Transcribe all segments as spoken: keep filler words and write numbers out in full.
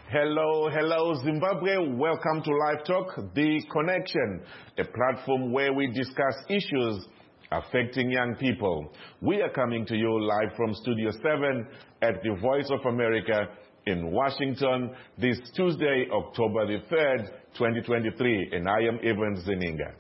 Hello, hello Zimbabwe. Welcome to Live Talk, The Connection, a platform where we discuss issues affecting young people. We are coming to you live from Studio seven at the Voice of America in Washington this Tuesday, October the third, twenty twenty-three, and I am Evans Zeninga.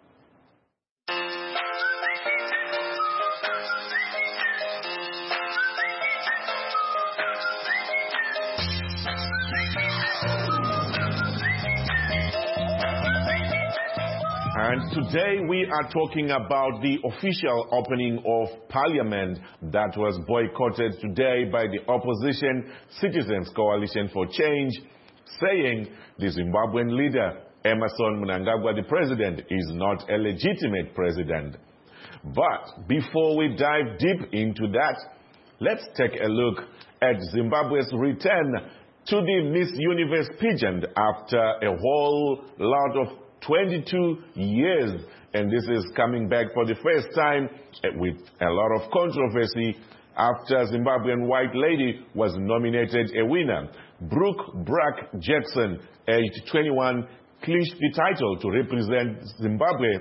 And today we are talking about the official opening of Parliament that was boycotted today by the opposition Citizens Coalition for Change, saying the Zimbabwean leader, Emmerson Mnangagwa, the president, is not a legitimate president. But before we dive deep into that, let's take a look at Zimbabwe's return to the Miss Universe pageant after a whole lot of twenty-two years, and this is coming back for the first time with a lot of controversy after Zimbabwean white lady was nominated a winner. Brooke Brack Jackson, aged twenty-one, clinched the title to represent Zimbabwe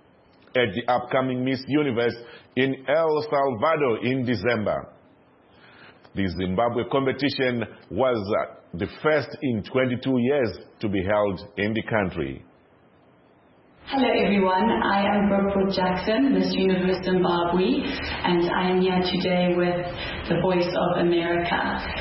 at the upcoming Miss Universe in El Salvador in December. The Zimbabwe competition was uh, the first in twenty-two years to be held in the country. Hello everyone, I am Brooke Jackson, Miss Universe Zimbabwe, and I am here today with the Voice of America.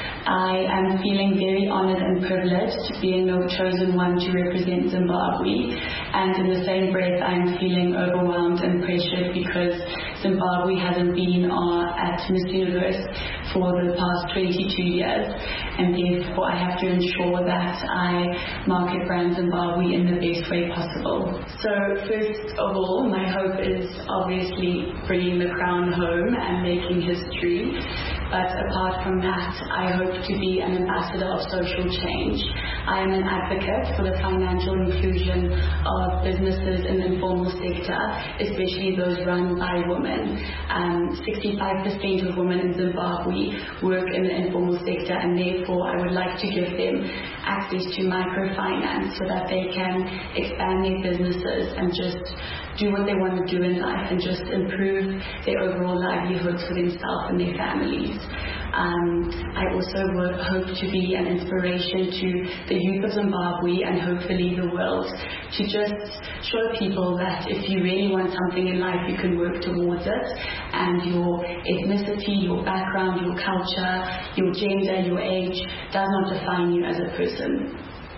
I am feeling very honored and privileged being the chosen one to represent Zimbabwe, and in the same breath I'm feeling overwhelmed and pressured because Zimbabwe hasn't been uh, at Miss Universe for the past twenty-two years, and therefore I have to ensure that I market brand Zimbabwe in the best way possible. So first of all, my hope is obviously bringing the crown home and making history. But apart from that, I hope to be an ambassador of social change. I am an advocate for the financial inclusion of businesses in the informal sector, especially those run by women. Um, sixty-five percent of women in Zimbabwe work in the informal sector, and therefore I would like to give them access to microfinance so that they can expand their businesses and just do what they want to do in life and just improve their overall livelihoods for themselves and their families. Um, I also work, hope to be an inspiration to the youth of Zimbabwe and hopefully the world to just show people that if you really want something in life, you can work towards it, and your ethnicity, your background, your culture, your gender, your age does not define you as a person.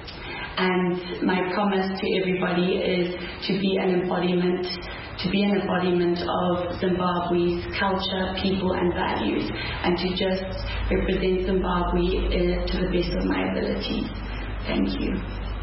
And my promise to everybody is to be an embodiment, to be an embodiment of Zimbabwe's culture, people, and values, and to just represent Zimbabwe uh, to the best of my abilities. Thank you.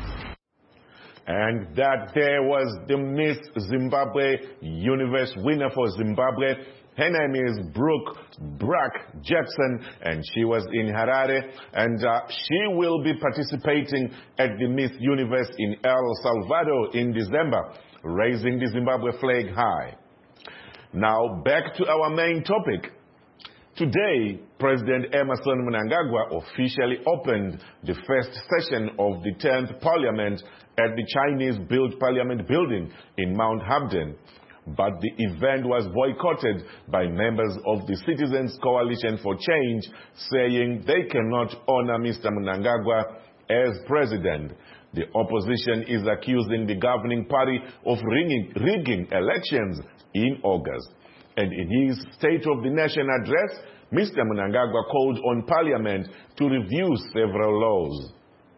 And that there was the Miss Zimbabwe Universe winner for Zimbabwe. Her name is Brooke Brack Jackson, and she was in Harare, and uh, she will be participating at the Miss Universe in El Salvador in December, raising the Zimbabwe flag high. Now, back to our main topic. Today, President Emmerson Mnangagwa officially opened the first session of the tenth Parliament at the Chinese-built Parliament building in Mount Hampden. But the event was boycotted by members of the Citizens Coalition for Change, saying they cannot honor Mister Mnangagwa as president. The opposition is accusing the governing party of rigging, rigging elections in August. And in his State of the Nation address, Mister Mnangagwa called on Parliament to review several laws.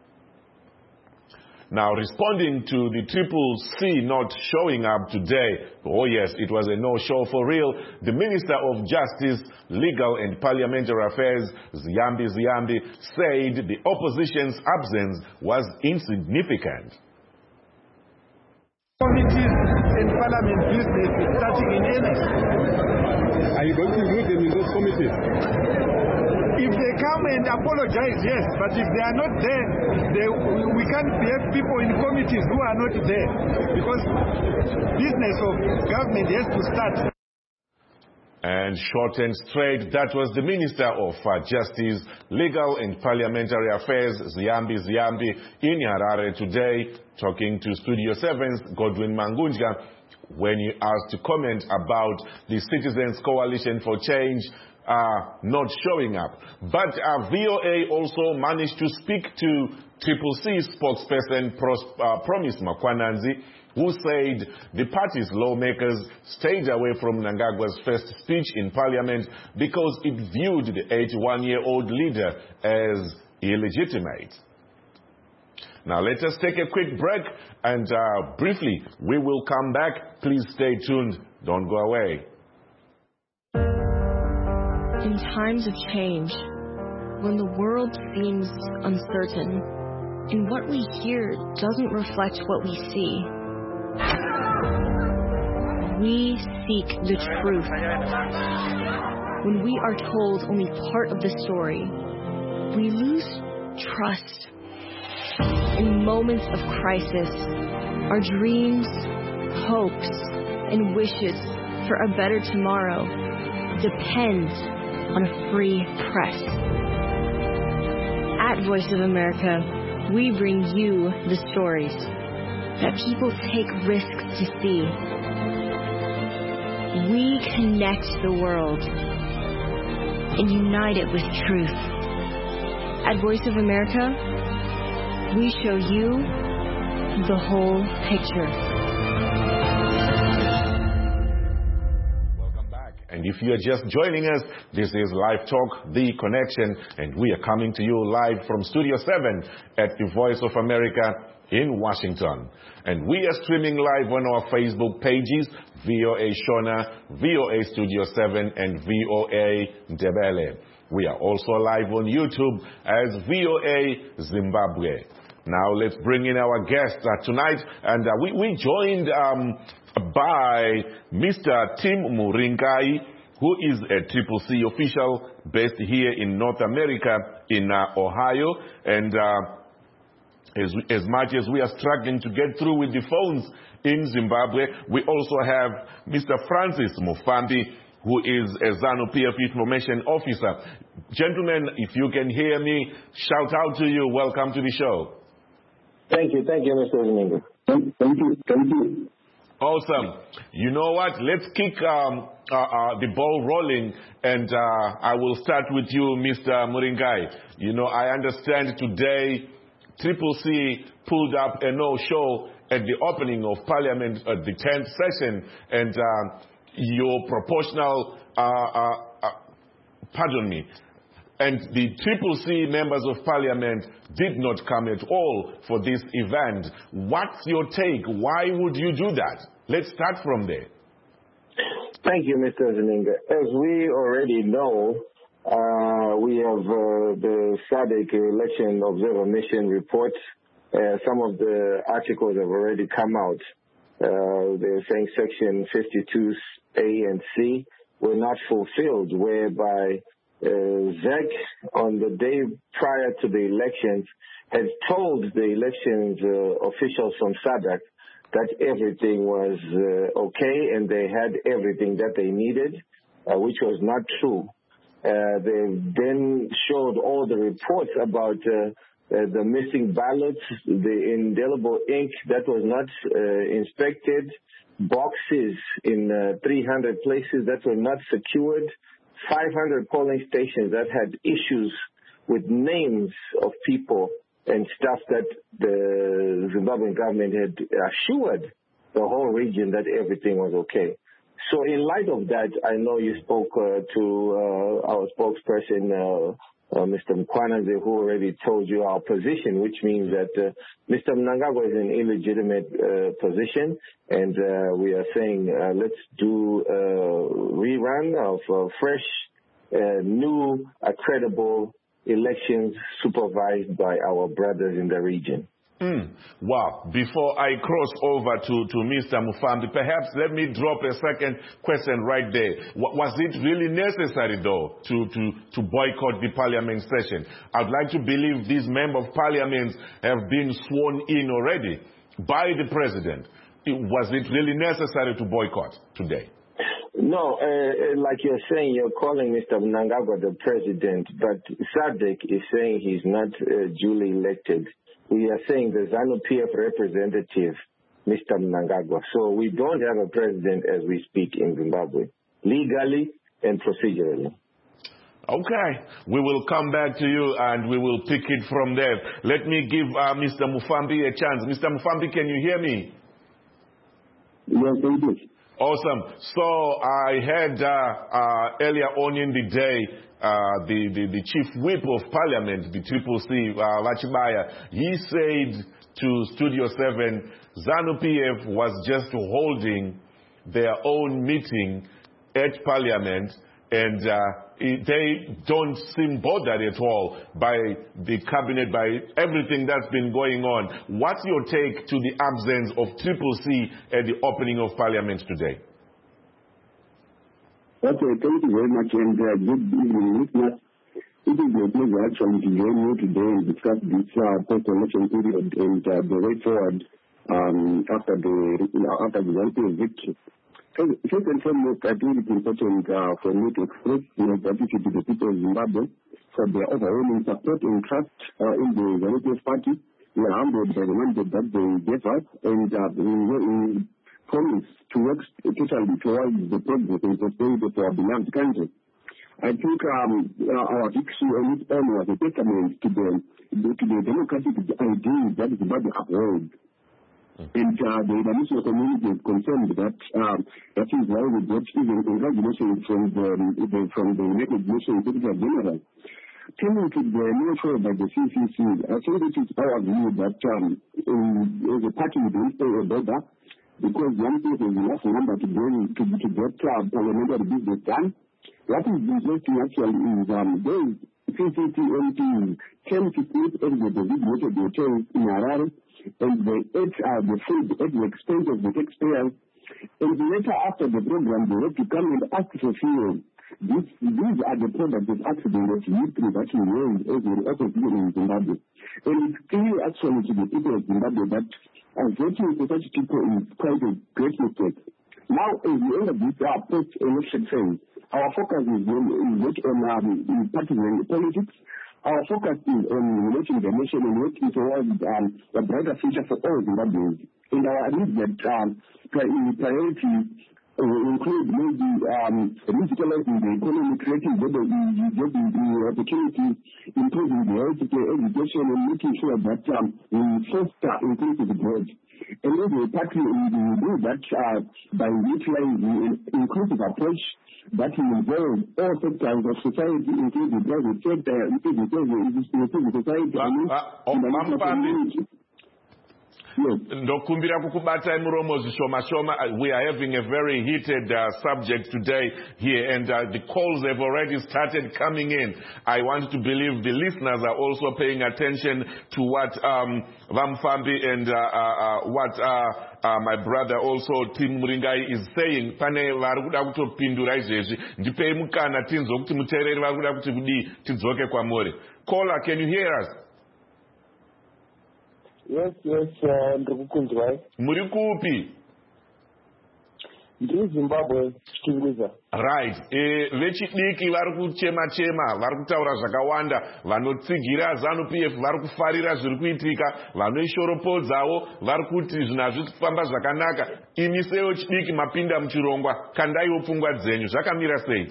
Now, responding to the Triple C not showing up today, oh yes, it was a no-show for real, the Minister of Justice, Legal and Parliamentary Affairs, Ziyambi Ziyambi, said the opposition's absence was insignificant. Committees in Parliament business is starting in earnest. Are you going to include them in those committees? If they come and apologize, yes, but if they are not there, they, we can't have people in committees who are not there, because business of government has to start. And short and straight, that was the Minister of uh, Justice, Legal and Parliamentary Affairs, Ziyambi Ziyambi, in Harare today, talking to Studio seven's Godwin Mangunja, when he asked to comment about the Citizens Coalition for Change uh, not showing up. But uh, V O A also managed to speak to Triple C spokesperson Pros, uh, Promise Makwananzi, who said the party's lawmakers stayed away from Mnangagwa's first speech in Parliament because it viewed the eighty-one-year-old leader as illegitimate. Now let us take a quick break, and uh, briefly we will come back. Please stay tuned. Don't go away. In times of change, when the world seems uncertain, and what we hear doesn't reflect what we see, we seek the truth. When we are told only part of the story, we lose trust. In moments of crisis, our dreams, hopes, and wishes for a better tomorrow depend on a free press. At Voice of America, we bring you the stories that people take risks to see. We connect the world and unite it with truth. At Voice of America, we show you the whole picture. Welcome back. And if you are just joining us, this is Live Talk, The Connection, and we are coming to you live from Studio seven at the Voice of America in Washington. And we are streaming live on our Facebook pages, V O A Shona, V O A Studio seven, and V O A Ndebele. We are also live on YouTube as V O A Zimbabwe. Now let's bring in our guest uh, tonight, and uh, we, we joined um, by Mister Tim Muringai, who is a Triple C official based here in North America in uh, Ohio, and uh, As, as much as we are struggling to get through with the phones in Zimbabwe, we also have Mister Francis Mufambi, who is a ZANU P F Information Officer. Gentlemen, if you can hear me, shout out to you. Welcome to the show. Thank you. Thank you, Mister Zininga. Thank you. Thank you. Awesome. You know what? Let's kick um, uh, uh, the ball rolling, and uh, I will start with you, Mister Muringai. You know, I understand today Triple C pulled up a no-show at the opening of Parliament at the tenth session, and uh, your proportional, uh, uh, uh, pardon me, and the Triple C members of Parliament did not come at all for this event. What's your take? Why would you do that? Let's start from there. Thank you, Mister Zininga. As we already know, Uh, we have uh, the S A D C Election Observer Mission report. Uh, some of the articles have already come out. Uh, they're saying Section fifty-two A and C were not fulfilled, whereby uh, Z E C, on the day prior to the elections, had told the elections uh, officials from S A D C that everything was uh, okay and they had everything that they needed, uh, which was not true. Uh, they then showed all the reports about uh, uh, the missing ballots, the indelible ink that was not uh, inspected, boxes in uh, three hundred places that were not secured, five hundred polling stations that had issues with names of people and stuff that the Zimbabwean government had assured the whole region that everything was okay. So in light of that, I know you spoke uh, to uh, our spokesperson, uh, uh, Mister Mkwananze, who already told you our position, which means that uh, Mister Mnangagwa is in illegitimate uh, position, and uh, we are saying uh, let's do a rerun of uh, fresh, uh, new, uh, credible elections supervised by our brothers in the region. Mm. Wow. Before I cross over to, to Mister Mufambi, perhaps let me drop a second question right there. Was it really necessary, though, to, to, to boycott the parliament session? I'd like to believe these members of parliament have been sworn in already by the president. Was it really necessary to boycott today? No, uh, like you're saying, you're calling Mister Mnangagwa the president, but SADC is saying he's not uh, duly elected. We are saying the ZANU-P F representative, Mister Mnangagwa. So we don't have a president as we speak in Zimbabwe, legally and procedurally. Okay, we will come back to you and we will pick it from there. Let me give uh, Mister Mufambi a chance. Mister Mufambi, can you hear me? Yes, thank you. Awesome. So I heard uh, uh, earlier on in the day, uh, the, the, the chief whip of parliament, the Triple C, uh, Lachibaya, he said to Studio seven, ZANU-P F was just holding their own meeting at parliament, and uh, they don't seem bothered at all by the cabinet, by everything that's been going on. What's your take to the absence of Triple C at the opening of parliament today? Okay, thank you very much, and uh, good evening, listeners. It is a pleasure actually to join you today and discuss this uh, post-election period and uh, the way forward um, after the uh, after the ZANU-P F victory. First and foremost, I think it's important uh, for me to express my gratitude to the people of Zimbabwe for their overwhelming support and trust uh, in the ZANU-P F party. We are humbled by the mandate that they gave us, and uh, we, we promise to work totally towards the progress and prosperity for our beloved country. I think um, our victory on its own was a testament to the, to the democratic ideals that Zimbabwe upholds. And uh, the international community is concerned that um, that is why we got even congratulations from the, the from the United Nations Secretary General. Turning to the new show by the C C C, I think it is our view that um, in, as a party we don't stay a border because one person is enough number to go to, to get uh, parliamentary business done. What is interesting actually is um, those C C C M Ps came to create the designated hotels in Harare, and they ate uh, the food at the expense of the taxpayers. And later after the program, they had to come and ask for fuel. This, these are the products of accident that history that we raised as an opposition in Zimbabwe. And it's clear actually to the people of Zimbabwe that uh, voting for such people is quite a great mistake. Now, at the end of this uh, post-election phase, our focus is not on um, partisan politics. Our focus is on relating the nation and working towards um, a brighter future for all Zimbabweans. And our immediate um, priority uh, include maybe um, digitalizing the economy, creating job opportunities, improving the healthcare, education, and making sure that um, we foster inclusive growth. And then the party will do that uh, by utilizing an inclusive approach that will involve all sectors of society, including the private sector, including the society, and the community. Ndokumbira kukubata muromo zishoma shoma. We are having a very heated uh, subject today here, and uh, the calls have already started coming in. I want to believe the listeners are also paying attention to what um, Vamfambi and uh, uh, uh, what uh, uh, my brother also Tim Muringai is saying. Pane varukuda kutopindura izvezvi ndipei mukana tinzwe kuti muteereri varukuda kuti kudii tidzoke kwamuri. Caller, can you hear us? Yes, yes, ndikukunzwai. Muri kupi? Ndiri Zimbabwe, Chitungwiza. Right. Eh, vechidiki vari kuchema chema, vari kutaura zvakawanda, vanotsigira ZANU-P F vari kufarira zviri kuitika, vanoishoropodzawo vari kuti zvinhu hazvisi kufamba zvakanaka. Imi sewo chidiki mapinda muchirongwa, kandaiwo pfungwa dzenyu, zvakamira sei?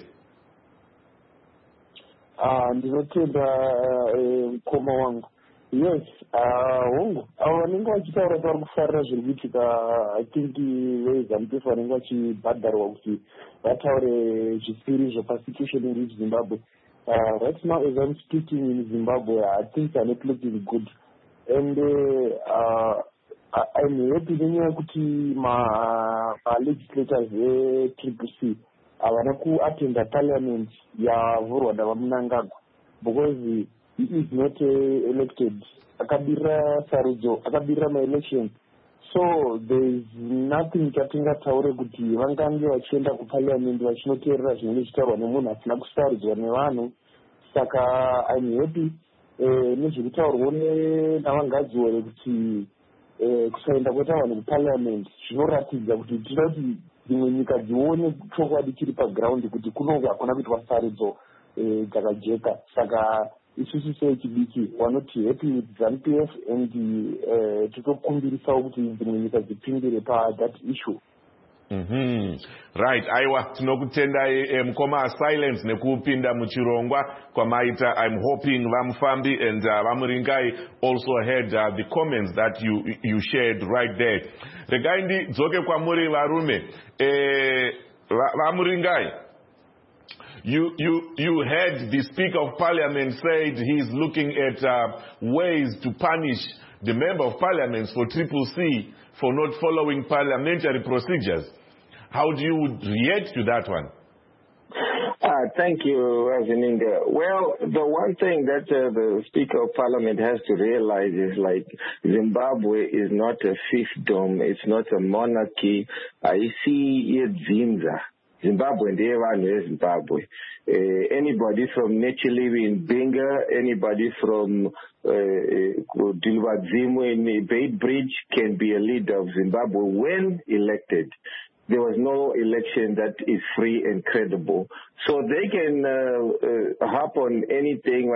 Ah, ndinotenda mukoma wangu. Yes, hongu avo vanenge vachitaura pavari kufarira zviri kuitika, I think veZANU-P F vanenge vachibhadharwa kuti vataure zvisiri zvepersecution in Zimbabwe. Uh, right now, as I'm speaking in Zimbabwe, I think they're not looking good. And uh, uh, I'm happy nenyaya kuti ma legislators ve-Triple C havana kuattenda parliament yavhurwa navaMnangagwa because he is not uh, elected. Akabira sarudzo, akabira my election. So there is nothing chatingataure kuti vangange vachienda kuparliament vachinoteerera zvinenge zvichitaurwa nemunhu asina kusarudzwa nevanhu. Saka I'm happy eh, nezviri kutaurwa navangadziore kuti eh, kusaenda kweta vanhu kuparliament zvinoratidza kuti tinoda kuti dzimwe nyika dzione chokwadi chiri paground kuti kunonge hakuna kuitwa sarudzo dzakajeka. Saka isusu sechidiki wanoti happy with ZANU-P F and titokumbirisawo kuti dzimwe nyika dzipindire pathat issue. Mm-hmm. Right, aiwa tinokutendai mukoma silence nekupinda muchirongwa kwamaita. I'm hoping Vamufambi and uh, Vamuringai also heard uh, the comments that you you shared right there. Regaindi dzoke kwamuri varume eh Vamuringai, You, you, you heard the Speaker of Parliament said he's looking at uh, ways to punish the Member of Parliament for Triple C for not following parliamentary procedures. How do you react to that one? Uh, thank you, Azininga. Well, the one thing that uh, the Speaker of Parliament has to realize is like Zimbabwe is not a fiefdom, it's not a monarchy. I see it Zimza. Zimbabwe and everyone is Zimbabwe. Uh, anybody from Nechilivi in Binga, anybody from Dilwadzimu uh, in Bait Bridge can be a leader of Zimbabwe when elected. There was no election that is free and credible. So they can uh, uh, harp on anything,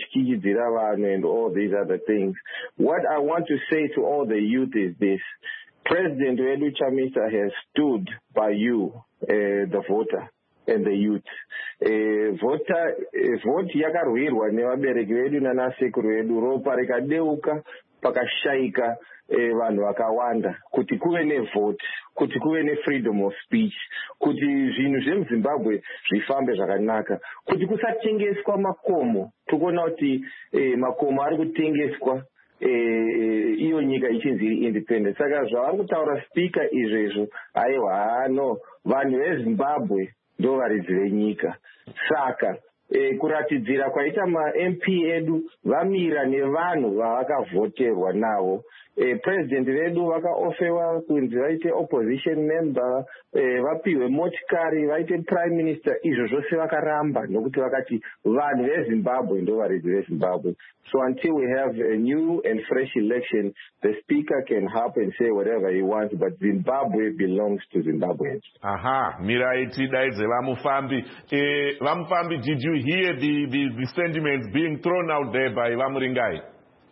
and all these other things. What I want to say to all the youth is this. President Wedu Chamisa has stood by you, uh, the voter and the youth. Uh, voter, uh, vote yakarwirwa nevabereki vedu nanasekuru vedu, ropa rikadeuka pakashaika vanhu vakawanda kuti kuve nevote, kuti kuve nefreedom of speech, kuti zvinhu zvemuzimbabwe zvifambe zvakanaka, kuti kusatengeswa makomo. Tikuona kuti makomo ari kutengeswa iyo nyika ichinzi iri independent. Saka zvavari kutaura speaker izvezvo, aiwa no vanhu vezimbabwe ndo varidzi venyika. Saka E, kuratidzira kwaita ma-M P edu vamira nevanhu vavakavhoterwa navo. E, president vedu vakaofewa kunzi vaite opposition member, e, vapiwe motikari, vaite prime minister. Izvo zvose vakaramba nokuti vakati vanhu veZimbabwe ndo varidzi veZimbabwe. So until we have a new and fresh election, the speaker can harp and say whatever he wants, but Zimbabwe belongs to Zimbabweans. Aha, Miraiti Daidze Vamufambi. Eh, Vamufambi, did you hear the, the, the sentiments being thrown out there by Vamuringai?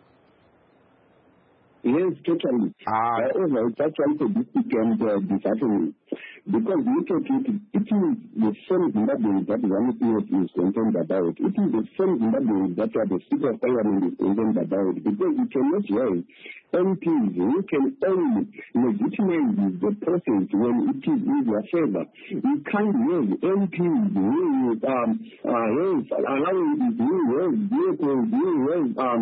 Yes, totally. Ah. However, it's actually a bit and uh, disheartening. Because look at it, it is the same Zimbabweans that ZANU-P F is concerned about. It is the same Zimbabweans that are the Speaker of Parliament is concerned about. Because you cannot have M Ps who can only legitimize the process when it is in their favor. You can't have M Ps who um, uh, have allowances, who have vehicles, who have um,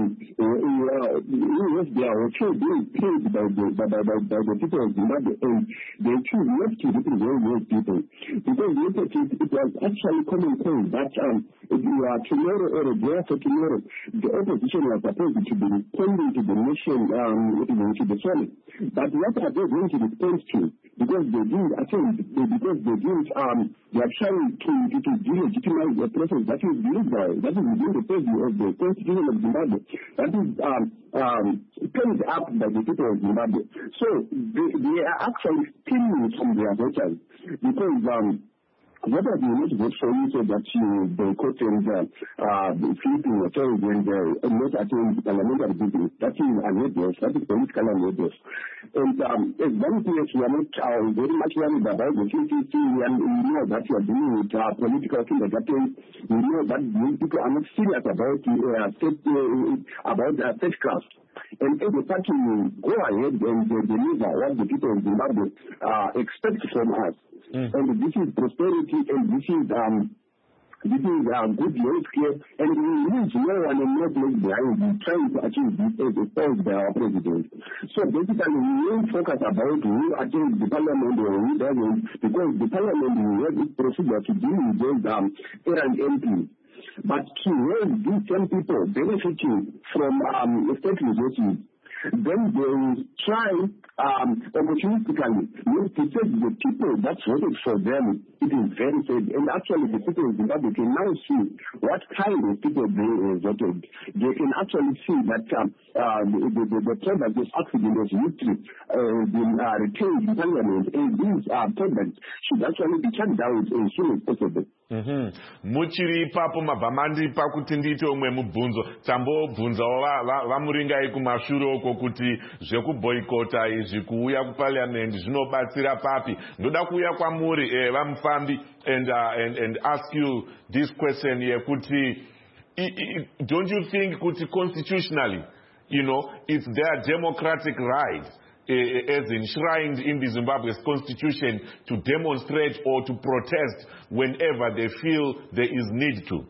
who have their hotel being paid by the, by, by, by the people of Zimbabwe, and they choose not to represent those people. Because look at it, it was actually common sense that um, if you are tomorrow or a day after tomorrow, the opposition was supposed to be responding to the nation, um, to the Senate. But what are they going to respond to? Because they didn't attend, because they didn't, um, they are trying to, to, to delegitimize the process that is legal, that is within the purview of the Constitution of Zimbabwe, that is um, um, penned up by the people of Zimbabwe. So they, they are actually stealing from their voters because um, what are they not vote for you so that you boycott and uh, uh, sleeping hotels and uh, not attend parliamentary business? That is unheard. That is political unheard. And um, as ZANU-P F, we are not uh, very much worried about the C C C. We know that you are dealing with uh, political kindergarten. We know that these people are not serious about uh, state, uh, about uh, statecraft. And if the party will go ahead and uh, deliver what the people of Zimbabwe uh, expect from us, mm. and this is prosperity, and this is um, this is uh, good health care, and we need no one and no place behind you trying to achieve this as exposed by our president. So basically, we won't focus about who attends the parliament or who doesn't, because the parliament will have this procedure to deal with those um, errand M Ps. But to have these same people benefiting from um, state resources, then they will try um, opportunistically not to say the people that voted for them. It is very sad. And actually, the people of Zimbabwe can now see what kind of people they uh, voted. They can actually see that um, uh, the, the, the, the product of accident of victory uh, been uh, retained in Parliament, and these uh, products should actually be shut down as soon as possible. Mhm. Muchiri papo mabhamandi pakuti ndito umwe mubvunzo tambobvunzawo vamuringai kumashure uko kuti zvekuboyikota izvi kuuya kuparliament zvinobatsira papi. Ndoda kuuya kwamuri eh, vamufambi and, uh, and, and ask you this question here kuti don't you think kuti constitutionally, you know, it's their democratic right as enshrined in the Zimbabwe's constitution to demonstrate or to protest whenever they feel there is need to?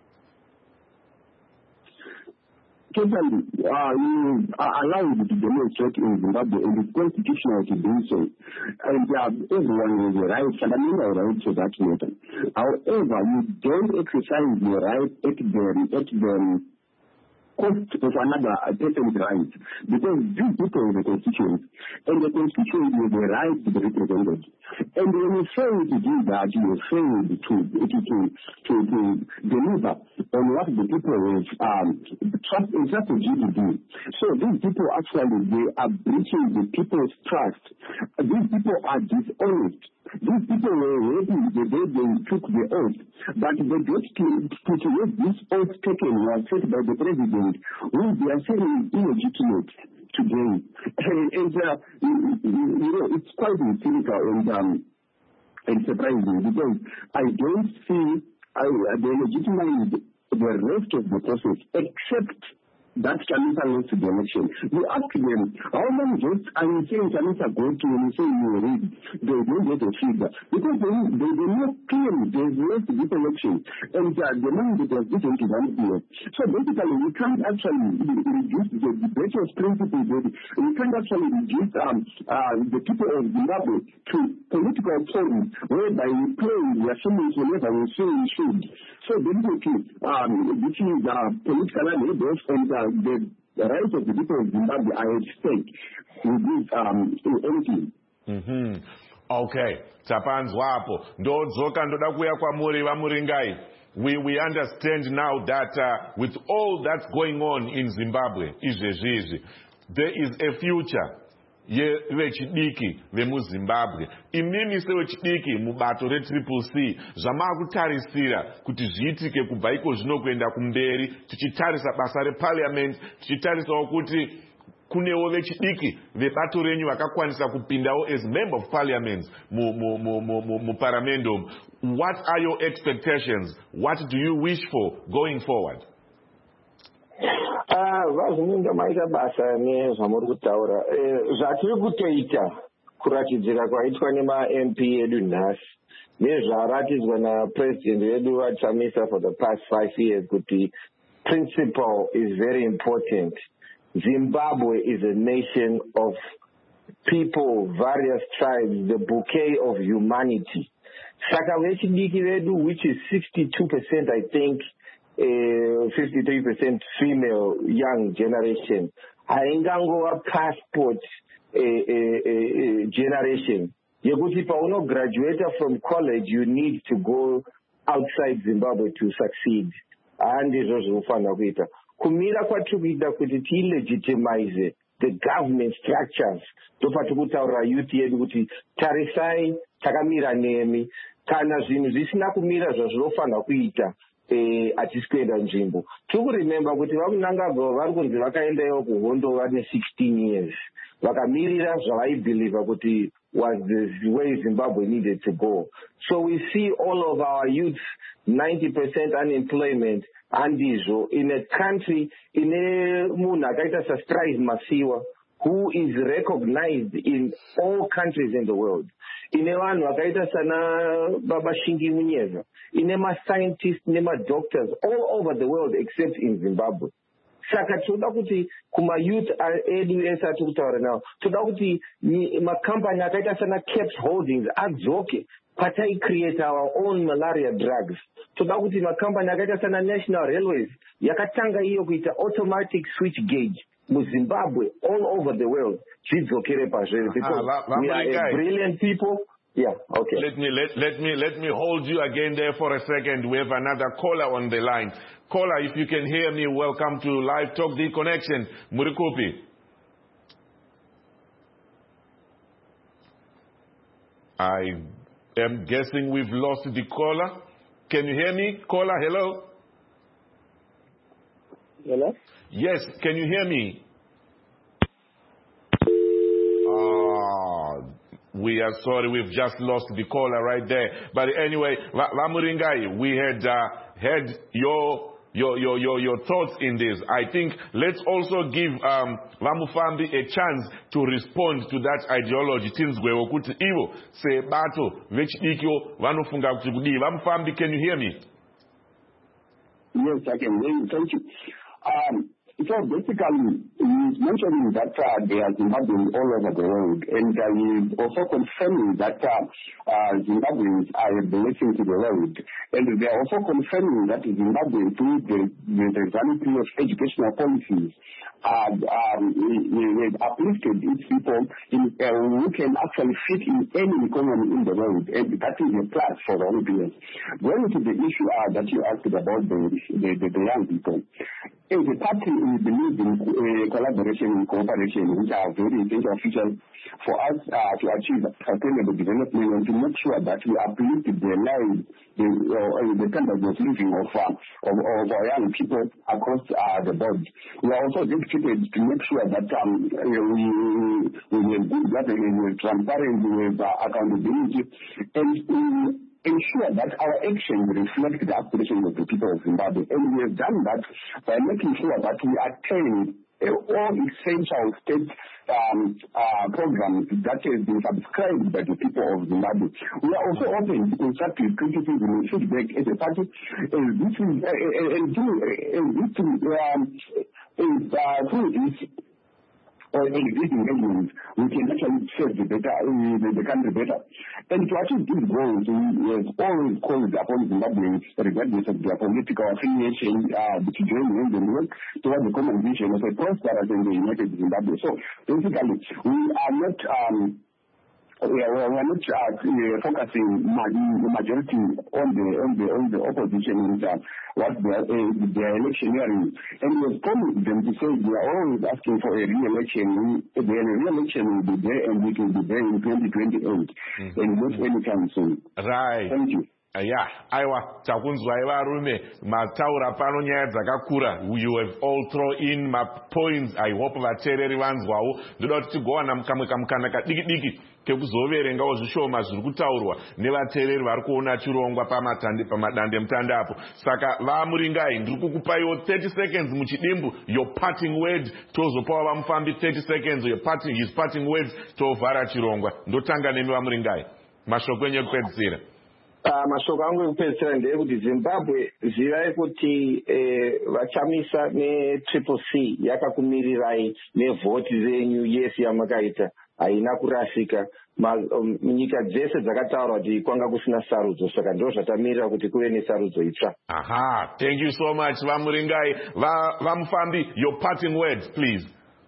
Totally, uh, you are allowed to demonstrate in Zimbabwe, and it's constitutional to do so. And uh, everyone has a right, fundamental right to that matter. However, you don't exercise your right at the, at the cost of another person's right, because these people are the constituents, and the constituents have the right to be represented. And when you fail to do that, you fail to, to, to, to, to deliver on what the people have um, trust, trusted you to do. So these people actually, they are breaching the people's trust. These people are dishonest. These people were ready the day they took the oath, but the date to, to, to have this oath taken was set by the president, who they are saying is illegitimate today. And, and uh, you know, it's quite cynical and, um, and surprising, because I don't see I, they legitimize the rest of the process, except that Chamisa lost the election. You ask them, how many votes are you saying Chamisa go to when you say you read? They don't get a figure. Because they, they, they not claim they've lost this election. And uh, the money that was given to one year. So basically, we can't actually reduce the debate of principles. We can't actually reduce um, uh, the people of Zimbabwe to political pawns, whereby we play their feelings whenever we say we should. So basically, um, this is uh, political labels, and uh, the, the rights of the people of Zimbabwe are at stake with this um, anything. Mm-hmm. Okay, tapanzwapo ndodzoka ndoda kuya kwamuri vamuringai. We, we understand now that uh, with all that's going on in Zimbabwe, izvezvizvi, there is a future yevechidiki vemuzimbabwe. Imimi sevechidiki mubato retriple C zvamavakutarisira kuti zviitike kubva iko zvino kuenda kumberi, tichitarisa basa reparliament, tichitarisawo kuti kunewo vechidiki vebato renyu vakakwanisa kupindawo as member of parliament muparamendum. What are your expectations? What do you wish for going forward? Vazininga maita basa nezvamuri kutaura zvatiri kutoita kuratidzira kwaitwa nema-M P edu nhasi nezvaratidzwa napresident wedu vaChamisa for the past five years kuti principle is very important. Zimbabwe is a nation of people, various tribes, the bouquet of humanity. Saka vechidiki vedu, which is sixty-two percent, I think, Uh, fifty-three percent female young generation. Haingangova passport uh, uh, uh, generation. Yekuti pauno graduate from college, you need to go outside Zimbabwe to succeed. And izvo zvinofana kuita. Kumira kwatikuita kuti tilegitimize the government structures. Tofati kutaura youth yedu kuti tarisai takamira nemi. Kana zvinhu zvisina kumira zvazvinofana kuita. Eh, atiskwenda nzvimbo. Tikuremember kuti vamunangagwa vari kunzi vakaendayo kuhondo vane sixteen years. Vakamirira zvavaibhelieva kuti was the way Zimbabwe needed to go. So we see all of our youth, ninety percent unemployment, andizvo in a country, in a munhu akaita saStrive Masiwa, who is recognized in all countries in the world. Ine vanhu vakaita sana Baba Shingi Munyeza, ine ma-scientists nema-doctors all over the world except in Zimbabwe. Saka toda kuti kuma-youth edu esati kutaura nawo, toda kuti ma-company akaita sana Caps Holdings adzoke patai create our own malaria drugs. Toda kuti ma-company akaita sana National Railways yakatanga iyo kuita automatic switch gauge muZimbabwe, all over the world, because Ah, we are a brilliant people. Yeah, okay. Let me let, let me let me hold you again there for a second. We have another caller on the line. Caller, if you can hear me, welcome to Live Talk The Connection. Murikopi. I am guessing we've lost the caller. Can you hear me? Caller, hello? Hello? Yes, can you hear me? Ah, we are sorry, we've just lost the caller right there. But anyway, Vamuringai, we had uh, had your your your your your thoughts in this. I think let's also give um, Vamufambi a chance to respond to that ideology. Tinzwe wokuti ivo se bato vechidikyo vanofunga kuti kudii. Vamufambi, can you hear me? Yes, I can hear you. Thank you. Um, So basically, he's mentioning that uh, there are Zimbabweans all over the world, and uh, he's also confirming that uh, uh, Zimbabweans are a blessing to the world. And they are also confirming that Zimbabwe, through the, the, the vanity of educational policies, uh, um, they've uplifted its people in, uh, who can actually fit in any economy in the world, and that is a plus for the whole business. Going to the issue uh, that you asked about the, the, the, the young people, as a party, we believe in uh, collaboration and cooperation, which are very essential features for us uh, to achieve sustainable development and to make sure that we uplift the lives, the, uh, the standards of living of, uh, of, of our young people across uh, the board. We are also dedicated to make sure that um, we, we have good governance, we have transparency, we have uh, accountability, and we ensure that our actions reflect the aspirations of the people of Zimbabwe. And we have done that by making sure that we attain all essential state um, uh, programs that have been subscribed by the people of Zimbabwe. We are also open to constructive criticism and feedback as a party. And this is, uh, and through, and this is, um, is, uh, through this or existing elements, we can actually serve the, better, uh, the, the country better. And to achieve these goals, we have always called upon Zimbabweans, regardless of their political affiliation, uh, to join hands and work towards the common vision of a prosperous and a united Zimbabwe. So basically, we are not um, we are, we are not uh, focusing the majority on the on the on the opposition and uh, what they are uh, their electioneering, and we have promised them to say we are always asking for a re-election. The re-election will be there, and it will be there in twenty twenty-eight, mm-hmm. and not anytime soon. Right. Thank you. Yeah, aiwa takunzwa varume mataura pano nyaya dzakakura. You have all thrown in my points. I hope vateereri vanzwawo. Ndoda kuti tigowana mukamwe kamukana kadiki diki kekuzoverengawo zvishoma zviri kutaurwa nevateereri vari kuona chirongwa pamadande mutandapo. Saka Vamuringai, ndiri kukupaiwo thirty seconds muchidimbu, your parting word. Tozopawo Vamufambi thirty seconds, your parting, his parting words tovhara chirongwa. Ndotanga nemi Vamuringai, mashoko enyu ekupedzisira. Uh, mashoko angu ekupedzisira ndeyekuti Zimbabwe zivai kuti eh, vachamisa netriple C yakakumirirai nevhoti renyu yesi yamakaita haina kurasika. Um, nyika dzese dzakataura kuti kwanga kusina sarudzo, saka ndo zvatamirira kuti kuve nesarudzo itsva. Aha, thank you so much Vamuringai. Vamufambi, your parting words please.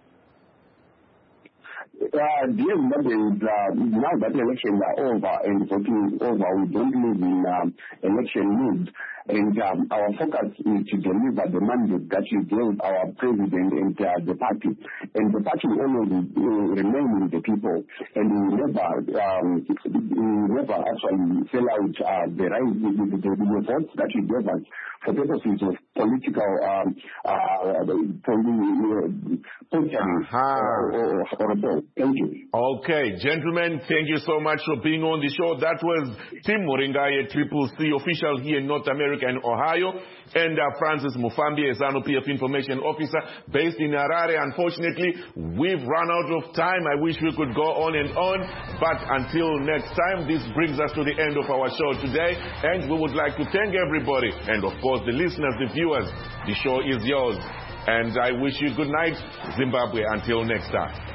Uh, dear Zimbabweans, uh, now that elections are over and voting over, we don't live in um, election mood. And um, our focus is to deliver the mandate that we gave our president and uh, the party. And the party will always uh, remain with the people. And we never, um, we never actually sell out uh, the right, the, the, the, the votes that we gave us for purposes of political, um, uh, political, uh, Thank you. Okay, gentlemen, thank you so much for being on the show. That was Tim Muringai, Triple C official here in North America and Ohio, and uh, Francis Mufambi, a ZANU P F information officer based in Harare. Unfortunately, we've run out of time. I wish we could go on and on, but until next time, this brings us to the end of our show today, and we would like to thank everybody, and of course the listeners, the viewers. The show is yours, and I wish you good night, Zimbabwe. Until next time.